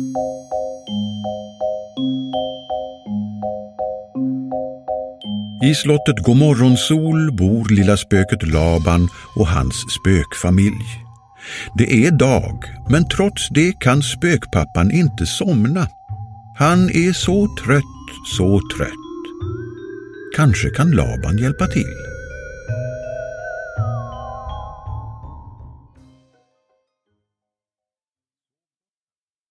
I slottet Godmorgonsol bor lilla spöket Laban och hans spökfamilj. Det är dag, men trots det kan spökpappan inte somna. Han är så trött, så trött. Kanske kan Laban hjälpa till.